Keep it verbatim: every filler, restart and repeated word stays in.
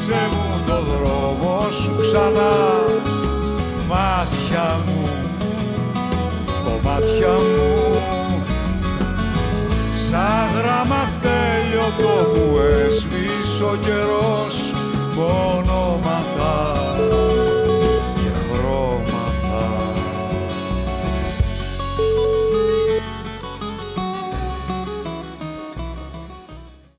δείξε μου το δρόμο σου ξανά. Μάτια μου, κομμάτια μου, σαν γραμματέλιο το που έσβησε ο καιρός, μόνο μ'